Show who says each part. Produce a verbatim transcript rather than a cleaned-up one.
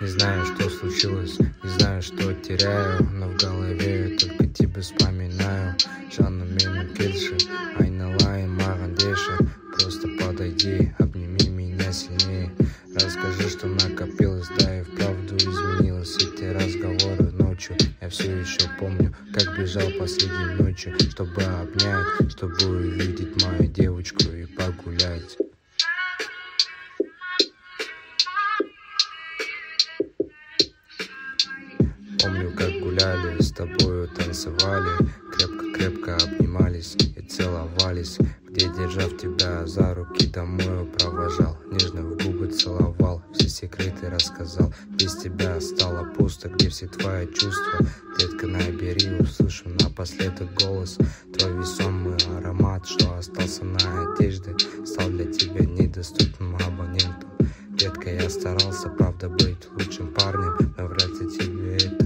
Speaker 1: Не знаю, что случилось, не знаю, что теряю, но в голове только тебя вспоминаю. Жанна менің келші, айналайын маған деші. Просто подойди, обними меня сильнее. Расскажи, что накопилось, да и вправду изменилось. Эти разговоры ночью, я все еще помню, как бежал последней ночью, чтобы обнять, чтобы увидеть мою девочку и погулять. Помню, как гуляли, с тобою танцевали, крепко-крепко обнимались и целовались, где, держав тебя за руки, домой провожал, нежно в губы целовал, все секреты рассказал. Без тебя стало пусто, где все твои чувства? Детка, набери, услышу напоследок голос, твой весомый аромат, что остался на одежде, стал для тебя недоступным абонентом. Детка, я старался, правда, быть лучшим парнем, но вряд ли тебе это